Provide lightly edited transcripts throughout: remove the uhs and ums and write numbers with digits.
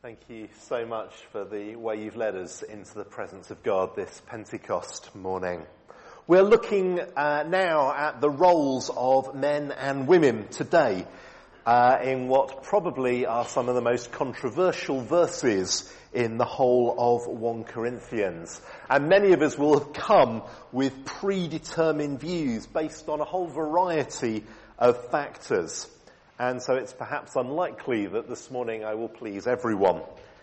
Thank you so much for the way you've led us into the presence of God this Pentecost morning. We're looking now at the roles of men and women today in what probably are some of the most controversial verses in the whole of 1 Corinthians. And many of us will have come with predetermined views based on a whole variety of factors. And so it's perhaps unlikely that this morning I will please everyone.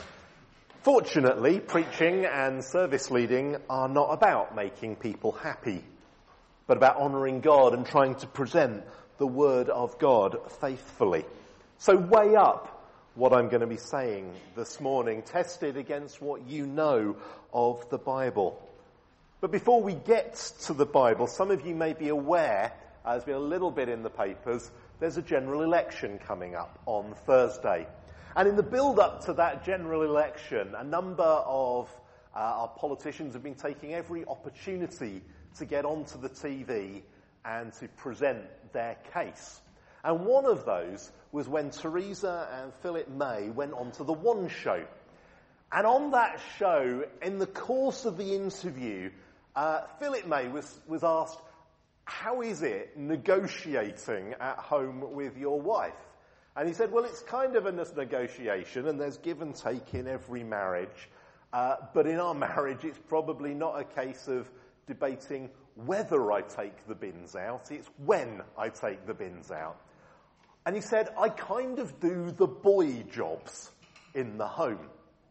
Fortunately, preaching and service leading are not about making people happy, but about honouring God and trying to present the Word of God faithfully. So weigh up what I'm going to be saying this morning, test it against what you know of the Bible. But before we get to the Bible, some of you may be aware, there's been a little bit in the papers, there's a general election coming up on Thursday. And in the build-up to that general election, a number of our politicians have been taking every opportunity to get onto the TV and to present their case. And one of those was when Theresa and Philip May went onto the One Show. And on that show, in the course of the interview, Philip May was asked, how is it negotiating at home with your wife? And he said, well, it's kind of a negotiation and there's give and take in every marriage. But in our marriage, it's probably not a case of debating whether I take the bins out. It's when I take the bins out. And he said, I kind of do the boy jobs in the home.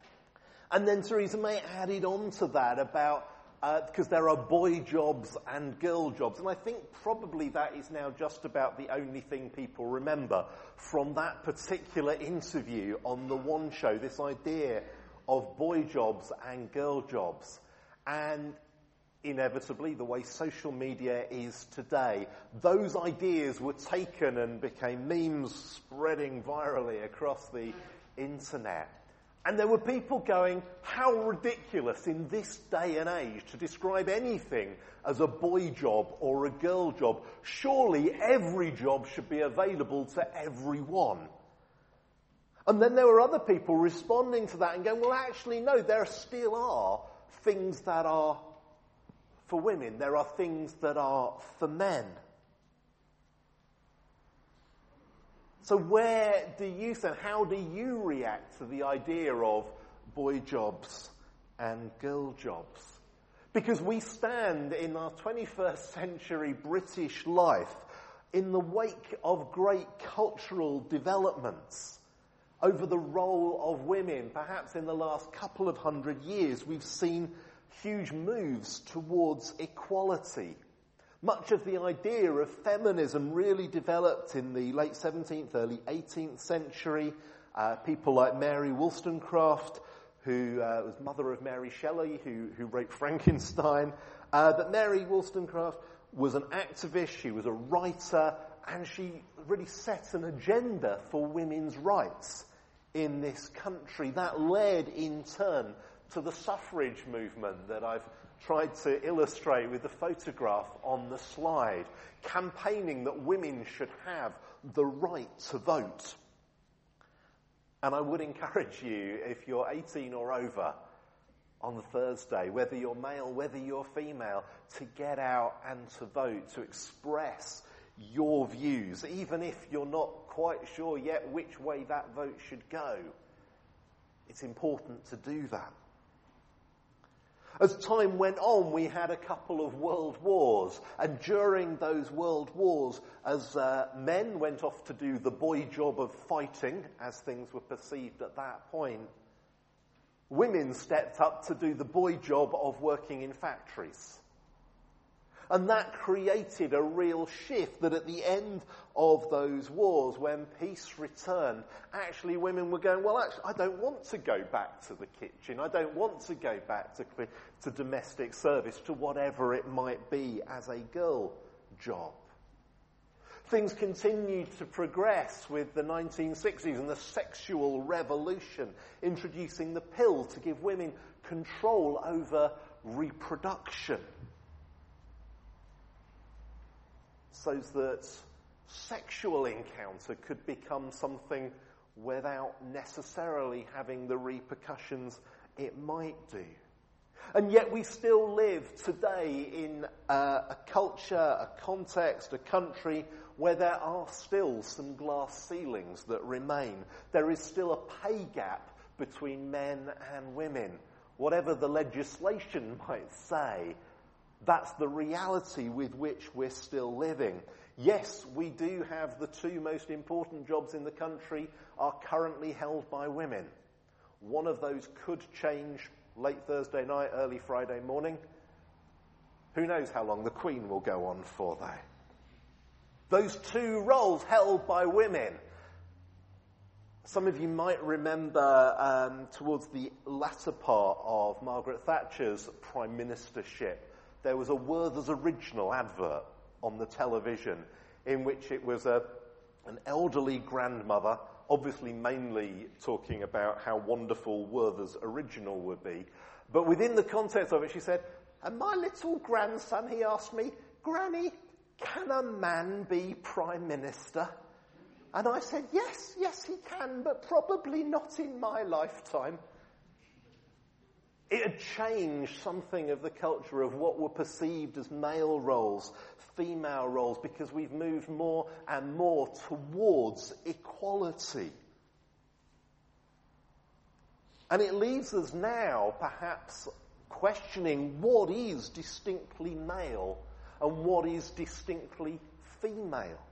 And then Theresa May added on to that about because there are boy jobs and girl jobs. And I think probably that is now just about the only thing people remember from that particular interview on the One Show, this idea of boy jobs and girl jobs. And inevitably, the way social media is today, those ideas were taken and became memes spreading virally across the internet. And there were people going, how ridiculous in this day and age to describe anything as a boy job or a girl job. Surely every job should be available to everyone. And then there were other people responding to that and going, well, actually, no, there still are things that are for women. There are things that are for men. So where do you stand? How do you react to the idea of boy jobs and girl jobs? Because we stand in our 21st century British life in the wake of great cultural developments over the role of women. Perhaps in the last couple of 100 years, we've seen huge moves towards equality. Much of the idea of feminism really developed in the late 17th, early 18th century. People like Mary Wollstonecraft, who was mother of Mary Shelley, who wrote Frankenstein. But Mary Wollstonecraft was an activist, she was a writer, and she really set an agenda for women's rights in this country. That led, in turn, to the suffrage movement that I've tried to illustrate with the photograph on the slide, campaigning that women should have the right to vote. And I would encourage you, if you're 18 or over on Thursday, whether you're male, whether you're female, to get out and to vote, to express your views, even if you're not quite sure yet which way that vote should go. It's important to do that. As time went on, we had a couple of world wars, and during those world wars, as men went off to do the boy job of fighting, as things were perceived at that point, women stepped up to do the boy job of working in factories. And that created a real shift that at the end of those wars, when peace returned, actually women were going, well, actually, I don't want to go back to the kitchen. I don't want to go back to domestic service, to whatever it might be as a girl job. Things continued to progress with the 1960s and the sexual revolution, introducing the pill to give women control over reproduction, so that sexual encounter could become something without necessarily having the repercussions it might do. And yet we still live today in a culture, a context, a country where there are still some glass ceilings that remain. There is still a pay gap between men and women. Whatever the legislation might say, that's the reality with which we're still living. Yes, we do have the two most important jobs in the country are currently held by women. One of those could change late Thursday night, early Friday morning. Who knows how long the Queen will go on for, though. Those two roles held by women. Some of you might remember towards the latter part of Margaret Thatcher's prime ministership, there was a Werther's Original advert on the television in which it was an elderly grandmother, obviously mainly talking about how wonderful Werther's Original would be. But within the context of it, she said, and my little grandson, he asked me, Granny, can a man be Prime Minister? And I said, yes, he can, but probably not in my lifetime. It had changed something of the culture of what were perceived as male roles, female roles, because we've moved more and more towards equality. And it leaves us now perhaps questioning what is distinctly male and what is distinctly female.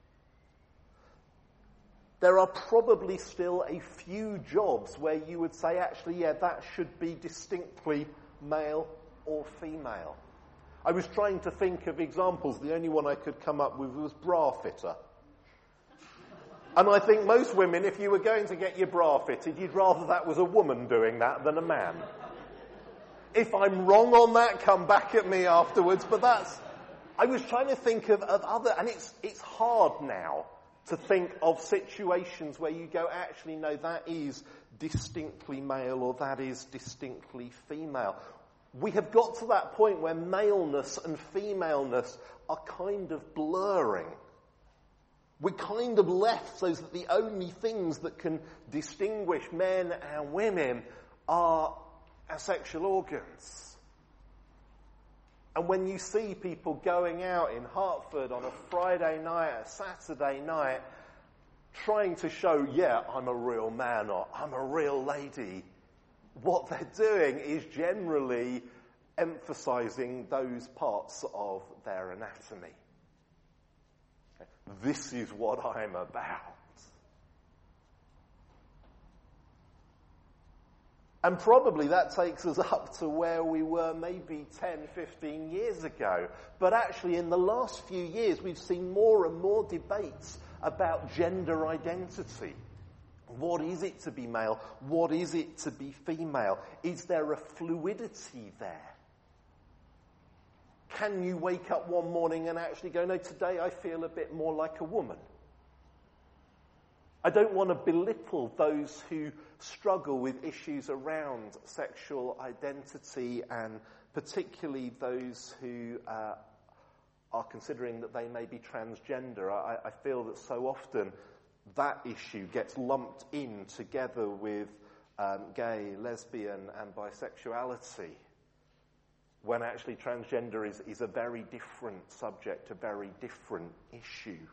There are probably still a few jobs where you would say, actually, yeah, that should be distinctly male or female. I was trying to think of examples. The only one I could come up with was bra fitter. And I think most women, if you were going to get your bra fitted, you'd rather that was a woman doing that than a man. If I'm wrong on that, come back at me afterwards. But I was trying to think of other, and it's hard now to think of situations where you go, actually, no, that is distinctly male or that is distinctly female. We have got to that point where maleness and femaleness are kind of blurring. We're kind of left so that the only things that can distinguish men and women are our sexual organs. And when you see people going out in Hertford on a Friday night, a Saturday night, trying to show, yeah, I'm a real man or I'm a real lady, what they're doing is generally emphasizing those parts of their anatomy. This is what I'm about. And probably that takes us up to where we were maybe 10, 15 years ago. But actually in the last few years we've seen more and more debates about gender identity. What is it to be male? What is it to be female? Is there a fluidity there? Can you wake up one morning and actually go, no, today I feel a bit more like a woman? I don't want to belittle those who struggle with issues around sexual identity, and particularly those who are considering that they may be transgender. I feel that so often that issue gets lumped in together with gay, lesbian and bisexuality, when actually transgender is a very different subject, a very different issue.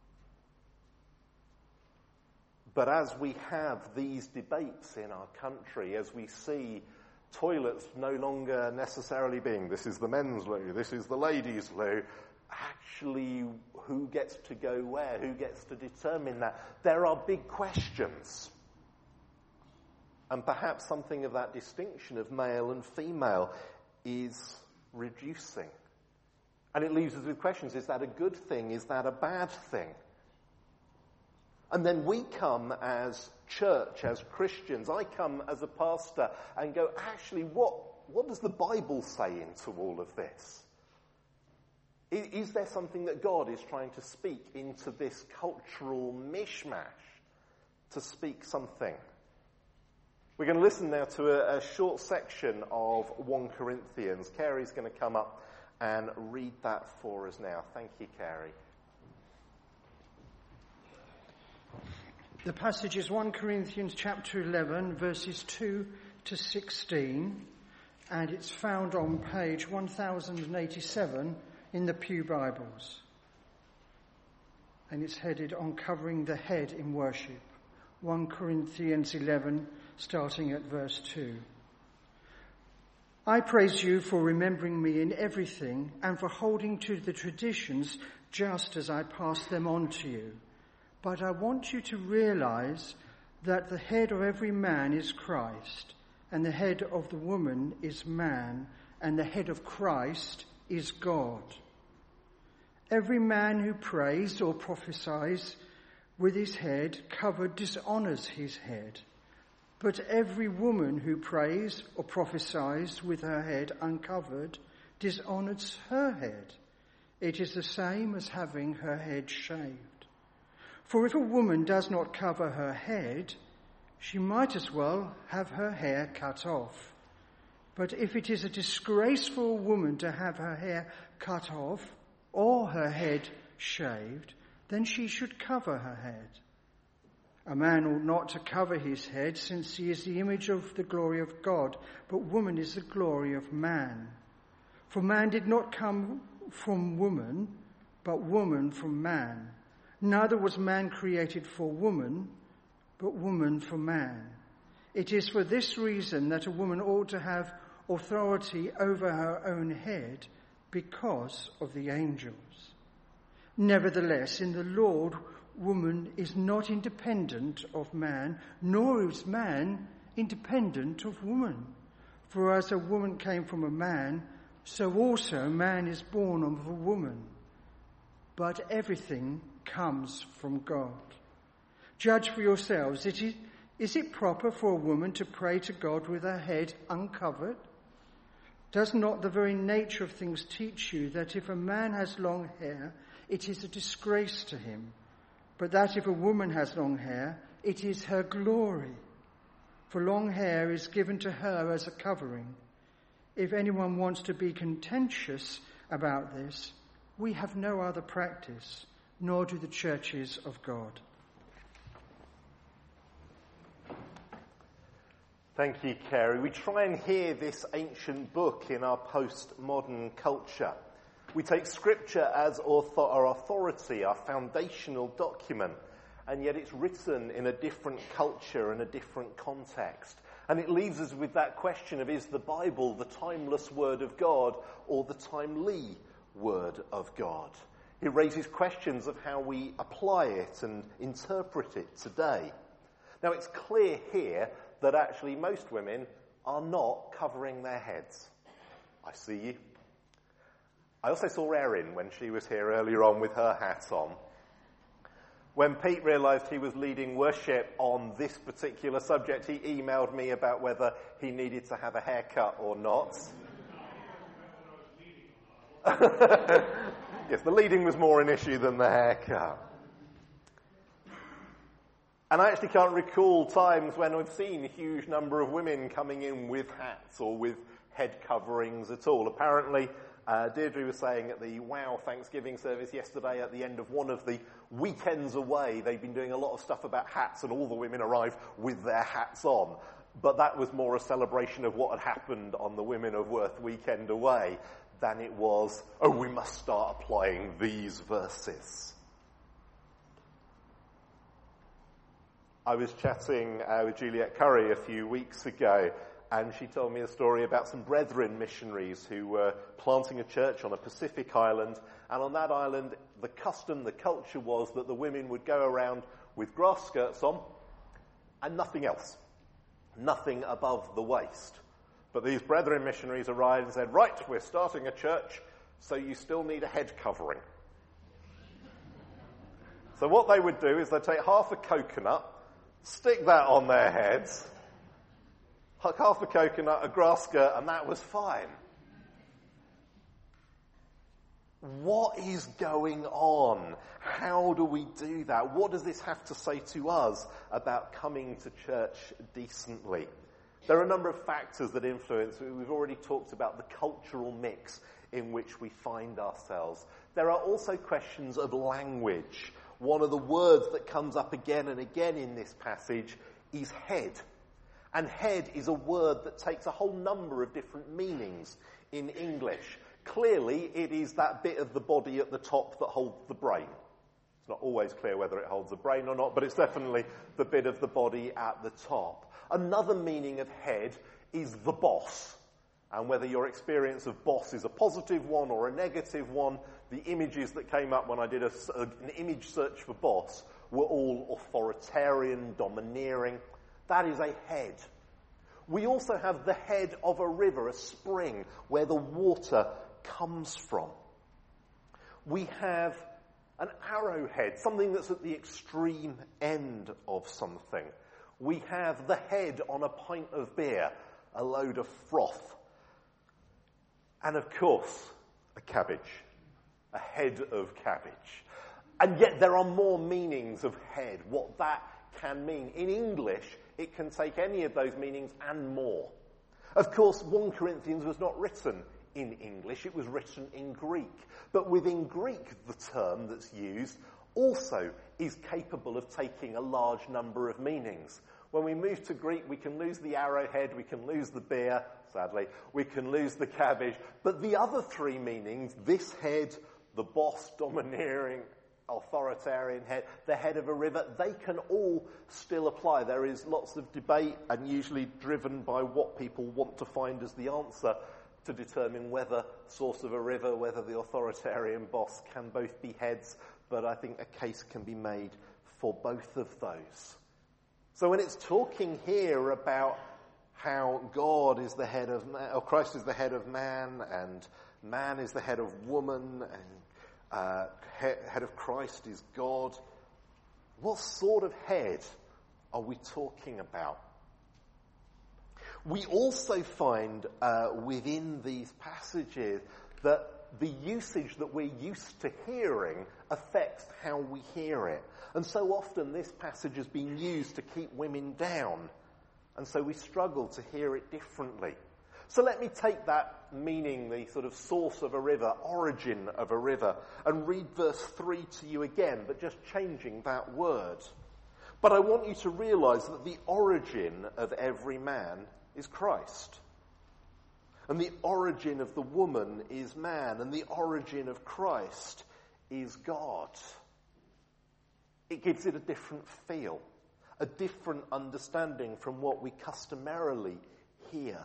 But as we have these debates in our country, as we see toilets no longer necessarily being, this is the men's loo, this is the ladies' loo, actually who gets to go where, who gets to determine that? There are big questions. And perhaps something of that distinction of male and female is reducing. And it leaves us with questions. Is that a good thing? Is that a bad thing? And then we come as church, as Christians, I come as a pastor and go, actually, what does the Bible say into all of this? Is there something that God is trying to speak into this cultural mishmash, to speak something? We're going to listen now to a short section of 1 Corinthians. Carrie's going to come up and read that for us now. Thank you, Carrie. The passage is 1 Corinthians chapter 11, verses 2 to 16, and it's found on page 1087 in the Pew Bibles. And it's headed on Covering the Head in Worship. 1 Corinthians 11, starting at verse 2. I praise you for remembering me in everything and for holding to the traditions just as I passed them on to you. But I want you to realize that the head of every man is Christ, and the head of the woman is man, and the head of Christ is God. Every man who prays or prophesies with his head covered dishonors his head. But every woman who prays or prophesies with her head uncovered dishonors her head. It is the same as having her head shaved. For if a woman does not cover her head, she might as well have her hair cut off. But if it is a disgrace for a woman to have her hair cut off or her head shaved, then she should cover her head. A man ought not to cover his head, since he is the image of the glory of God, but woman is the glory of man. For man did not come from woman, but woman from man. Neither was man created for woman, but woman for man. It is for this reason that a woman ought to have authority over her own head, because of the angels. Nevertheless, in the Lord, woman is not independent of man, nor is man independent of woman. For as a woman came from a man, so also man is born of a woman. But everything comes from God. Judge for yourselves. Is it proper for a woman to pray to God with her head uncovered? Does not the very nature of things teach you that if a man has long hair, it is a disgrace to him, but that if a woman has long hair, it is her glory? For long hair is given to her as a covering. If anyone wants to be contentious about this, we have no other practice, nor do the churches of God. Thank you, Kerry. We try and hear this ancient book in our postmodern culture. We take Scripture as our authority, our foundational document, and yet it's written in a different culture and a different context. And it leaves us with that question of, is the Bible the timeless word of God or the timely word of God? It raises questions of how we apply it and interpret it today. Now, it's clear here that actually most women are not covering their heads. I see you. I also saw Erin when she was here earlier on with her hat on. When Pete realised he was leading worship on this particular subject, he emailed me about whether he needed to have a haircut or not. Yes, the leading was more an issue than the haircut. And I actually can't recall times when I've seen a huge number of women coming in with hats or with head coverings at all. Apparently, Deirdre was saying at the WOW Thanksgiving service yesterday, at the end of one of the weekends away, they've been doing a lot of stuff about hats, and all the women arrived with their hats on. But that was more a celebration of what had happened on the Women of Worth weekend away than it was, oh, we must start applying these verses. I was chatting with Juliet Curry a few weeks ago, and she told me a story about some Brethren missionaries who were planting a church on a Pacific island, and on that island the custom, the culture was that the women would go around with grass skirts on and nothing else, nothing above the waist. But these Brethren missionaries arrived and said, right, we're starting a church, so you still need a head covering. So what they would do is they'd take half a coconut, stick that on their heads, half a coconut, a grass skirt, and that was fine. What is going on? How do we do that? What does this have to say to us about coming to church decently? There are a number of factors that influence. We've already talked about the cultural mix in which we find ourselves. There are also questions of language. One of the words that comes up again and again in this passage is head. And head is a word that takes a whole number of different meanings in English. Clearly, it is that bit of the body at the top that holds the brain. It's not always clear whether it holds the brain or not, but it's definitely the bit of the body at the top. Another meaning of head is the boss. And whether your experience of boss is a positive one or a negative one, the images that came up when I did an image search for boss were all authoritarian, domineering. That is a head. We also have the head of a river, a spring, where the water comes from. We have an arrowhead, something that's at the extreme end of something. We have the head on a pint of beer, a load of froth. And of course, a cabbage, a head of cabbage. And yet there are more meanings of head, what that can mean. In English, it can take any of those meanings and more. Of course, 1 Corinthians was not written in English, it was written in Greek. But within Greek, the term that's used also is capable of taking a large number of meanings. When we move to Greek, we can lose the arrowhead, we can lose the beer, sadly, we can lose the cabbage. But the other three meanings, this head, the boss, domineering, authoritarian head, the head of a river, they can all still apply. There is lots of debate and usually driven by what people want to find as the answer to determine whether source of a river, whether the authoritarian boss can both be heads, but I think a case can be made for both of those. So when it's talking here about how God is the head of man, or Christ is the head of man, and man is the head of woman, and head of Christ is God, what sort of head are we talking about? We also find within these passages that the usage that we're used to hearing affects how we hear it. And so often this passage has been used to keep women down. And so we struggle to hear it differently. So let me take that meaning, the sort of source of a river, origin of a river, and read verse 3 to you again, but just changing that word. But I want you to realize that the origin of every man is Christ. And the origin of the woman is man, and the origin of Christ is God. It gives it a different feel, a different understanding from what we customarily hear.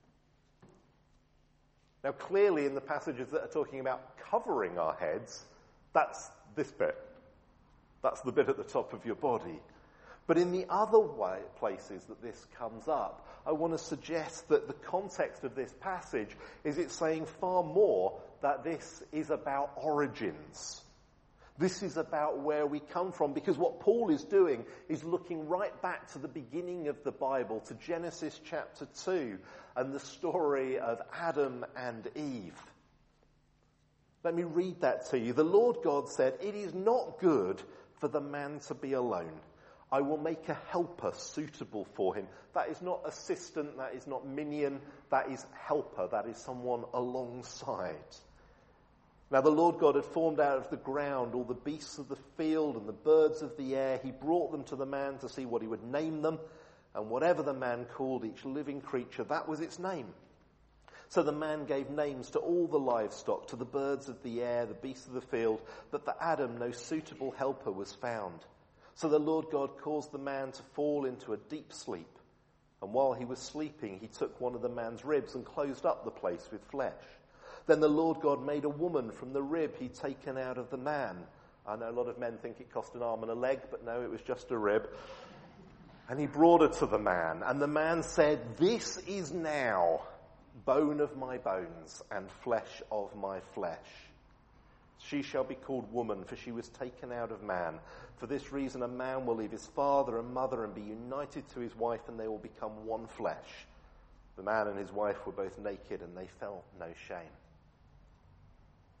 Now, clearly in the passages that are talking about covering our heads, that's this bit. That's the bit at the top of your body. But in the other places that this comes up, I want to suggest that the context of this passage is it's saying far more that this is about origins. This is about where we come from, because what Paul is doing is looking right back to the beginning of the Bible, to Genesis chapter 2, and the story of Adam and Eve. Let me read that to you. The Lord God said, "It is not good for the man to be alone. I will make a helper suitable for him." That is not assistant, that is not minion, that is helper, that is someone alongside. Now the Lord God had formed out of the ground all the beasts of the field and the birds of the air. He brought them to the man to see what he would name them, and whatever the man called each living creature, that was its name. So the man gave names to all the livestock, to the birds of the air, the beasts of the field, but for Adam no suitable helper was found. So the Lord God caused the man to fall into a deep sleep. And while he was sleeping, he took one of the man's ribs and closed up the place with flesh. Then the Lord God made a woman from the rib he'd taken out of the man. I know a lot of men think it cost an arm and a leg, but no, it was just a rib. And he brought her to the man. And the man said, "This is now bone of my bones and flesh of my flesh. She shall be called woman, for she was taken out of man. For this reason a man will leave his father and mother and be united to his wife, and they will become one flesh. The man and his wife were both naked, and they felt no shame."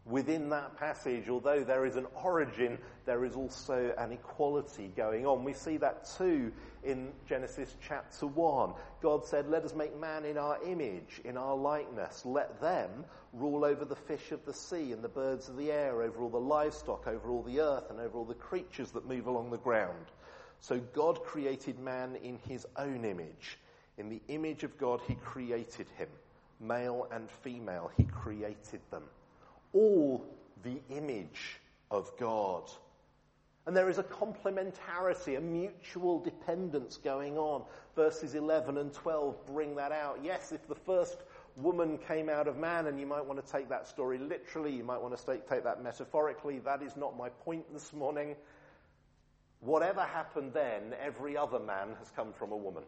Within that passage, although there is an origin, there is also an equality going on. We see that too in Genesis chapter 1. God said, let us make man in our image, in our likeness. Let them rule over the fish of the sea and the birds of the air, over all the livestock, over all the earth, and over all the creatures that move along the ground. So God created man in his own image. In the image of God, he created him. Male and female, he created them. All the image of God. And there is a complementarity, a mutual dependence going on. Verses 11 and 12 bring that out. Yes, if the first woman came out of man, and you might want to take that story literally, you might want to take that metaphorically, that is not my point this morning. Whatever happened then, every other man has come from a woman.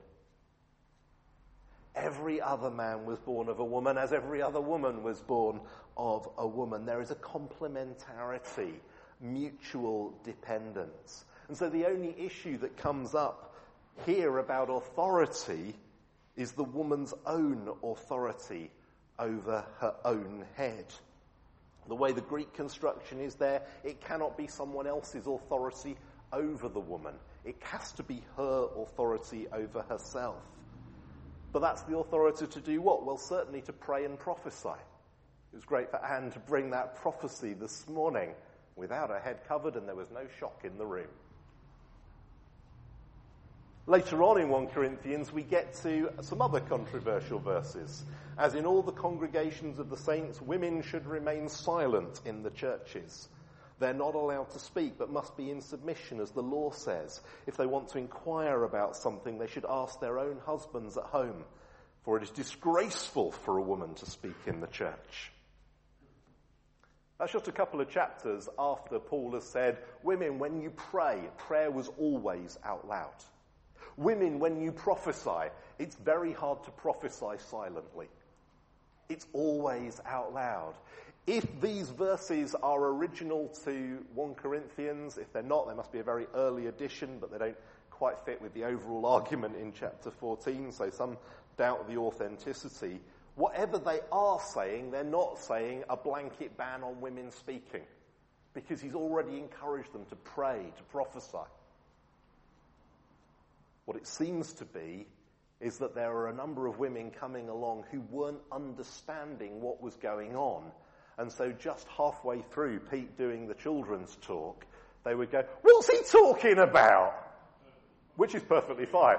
Every other man was born of a woman, as every other woman was born of a woman. There is a complementarity, mutual dependence. And so the only issue that comes up here about authority is the woman's own authority over her own head. The way the Greek construction is there, it cannot be someone else's authority over the woman. It has to be her authority over herself. But that's the authority to do what? Well, certainly to pray and prophesy. It was great for Anne to bring that prophecy this morning without her head covered, and there was no shock in the room. Later on in 1 Corinthians, we get to some other controversial verses. As in all the congregations of the saints, women should remain silent in the churches. They're not allowed to speak, but must be in submission, as the law says. If they want to inquire about something, they should ask their own husbands at home, for it is disgraceful for a woman to speak in the church. That's just a couple of chapters after Paul has said, women, when you pray, prayer was always out loud. Women, when you prophesy, it's very hard to prophesy silently. It's always out loud. If these verses are original to 1 Corinthians, if they're not, they must be a very early edition, but they don't quite fit with the overall argument in chapter 14, so some doubt the authenticity. Whatever they are saying, they're not saying a blanket ban on women speaking, because he's already encouraged them to pray, to prophesy. What it seems to be is that there are a number of women coming along who weren't understanding what was going on. And so just halfway through Pete doing the children's talk, they would go, what's he talking about? Which is perfectly fine.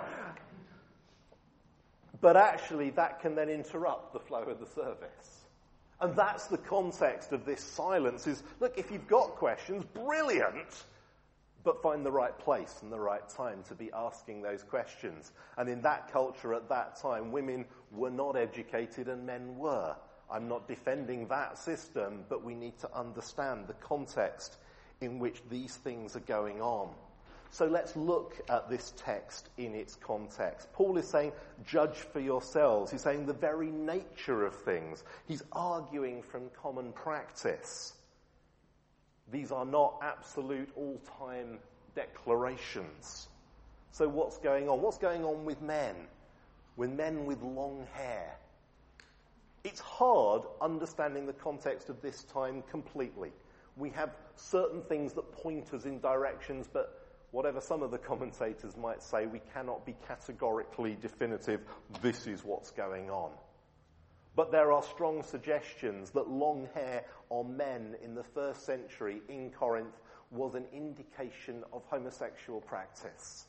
But actually that can then interrupt the flow of the service. And that's the context of this silence is, look, if you've got questions, brilliant, but find the right place and the right time to be asking those questions. And in that culture at that time, women were not educated and men were. I'm not defending that system, but we need to understand the context in which these things are going on. So let's look at this text in its context. Paul is saying, judge for yourselves. He's saying the very nature of things. He's arguing from common practice. These are not absolute all-time declarations. So what's going on? What's going on with men? With men with long hair? It's hard understanding the context of this time completely. We have certain things that point us in directions, but whatever some of the commentators might say, we cannot be categorically definitive, this is what's going on. But there are strong suggestions that long hair on men in the first century in Corinth was an indication of homosexual practice.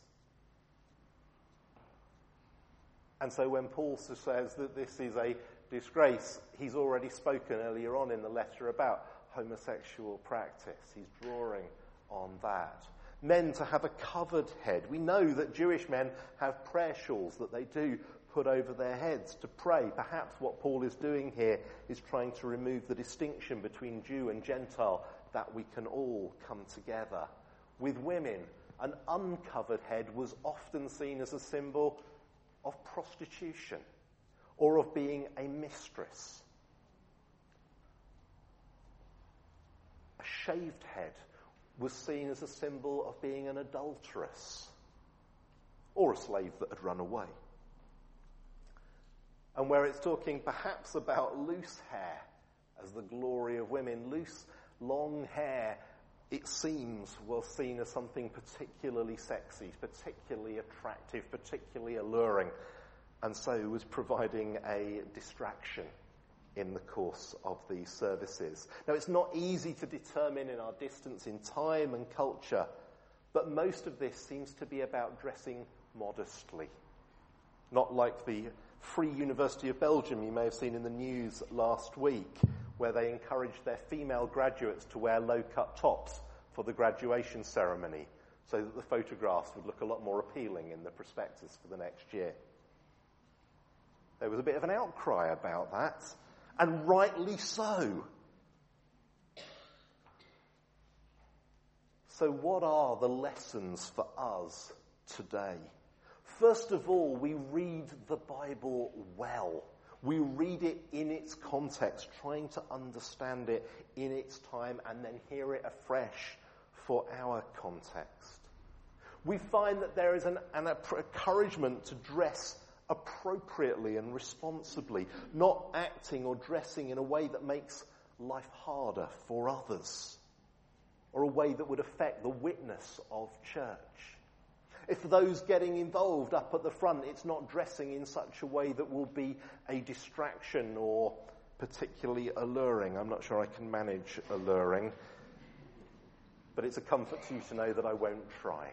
And so when Paul says that this is a disgrace, he's already spoken earlier on in the letter about homosexual practice. He's drawing on that. Men to have a covered head. We know that Jewish men have prayer shawls that they do put over their heads to pray. Perhaps what Paul is doing here is trying to remove the distinction between Jew and Gentile, that we can all come together. With women, an uncovered head was often seen as a symbol of prostitution or of being a mistress. A shaved head was seen as a symbol of being an adulteress or a slave that had run away. And where it's talking perhaps about loose hair, as the glory of women. Loose, long hair, it seems, was seen as something particularly sexy, particularly attractive, particularly alluring, and so was providing a distraction in the course of these services. Now, it's not easy to determine in our distance in time and culture, but most of this seems to be about dressing modestly. Not like the Free University of Belgium you may have seen in the news last week, where they encouraged their female graduates to wear low-cut tops for the graduation ceremony, so that the photographs would look a lot more appealing in the prospectus for the next year. There was a bit of an outcry about that, and rightly so. So what are the lessons for us today? First of all, we read the Bible well. We read it in its context, trying to understand it in its time, and then hear it afresh for our context. We find that there is an encouragement to dress appropriately and responsibly, not acting or dressing in a way that makes life harder for others, or a way that would affect the witness of church. If those getting involved up at the front, it's not dressing in such a way that will be a distraction or particularly alluring. I'm not sure I can manage alluring, but it's a comfort to you to know that I won't try.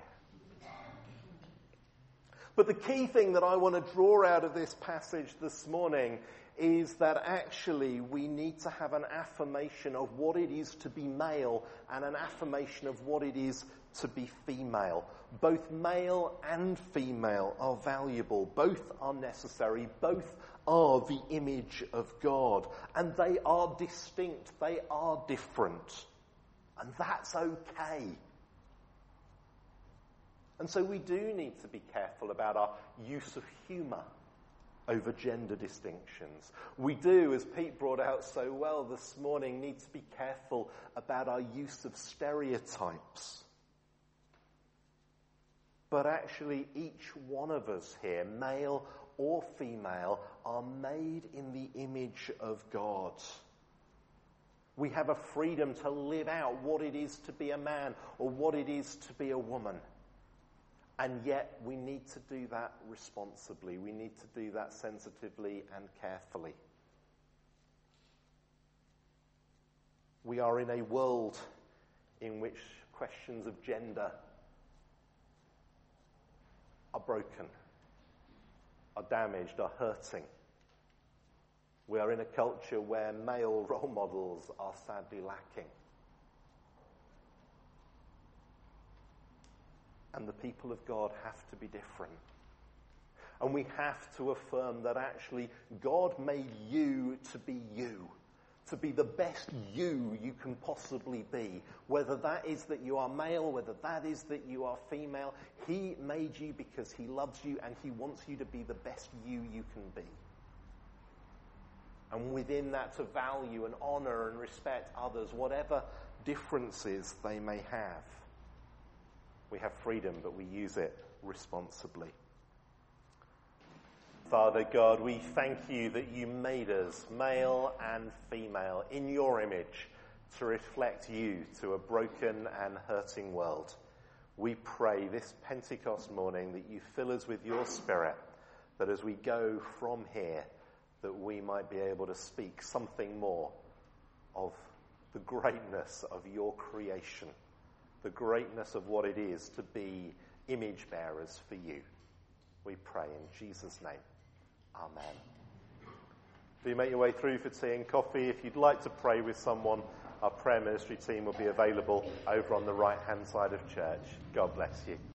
But the key thing that I want to draw out of this passage this morning is that actually we need to have an affirmation of what it is to be male and an affirmation of what it is to be female. Both male and female are valuable. Both are necessary. Both are the image of God. And they are distinct. They are different. And that's okay. And so we do need to be careful about our use of humour over gender distinctions. We do, as Pete brought out so well this morning, need to be careful about our use of stereotypes. But actually, each one of us here, male or female, are made in the image of God. We have a freedom to live out what it is to be a man or what it is to be a woman. And yet we need to do that responsibly. We need to do that sensitively and carefully. We are in a world in which questions of gender are broken, are damaged, are hurting. We are in a culture where male role models are sadly lacking. And the people of God have to be different. And we have to affirm that actually God made you to be you, to be the best you can possibly be. Whether that is that you are male, whether that is that you are female, He made you because He loves you and He wants you to be the best you can be. And within that to value and honour and respect others, whatever differences they may have. We have freedom, but we use it responsibly. Father God, we thank you that you made us, male and female, in your image to reflect you to a broken and hurting world. We pray this Pentecost morning that you fill us with your Spirit, that as we go from here, that we might be able to speak something more of the greatness of your creation, the greatness of what it is to be image bearers for you. We pray in Jesus' name. Amen. Do make your way through for tea and coffee. If you'd like to pray with someone, our prayer ministry team will be available over on the right-hand side of church. God bless you.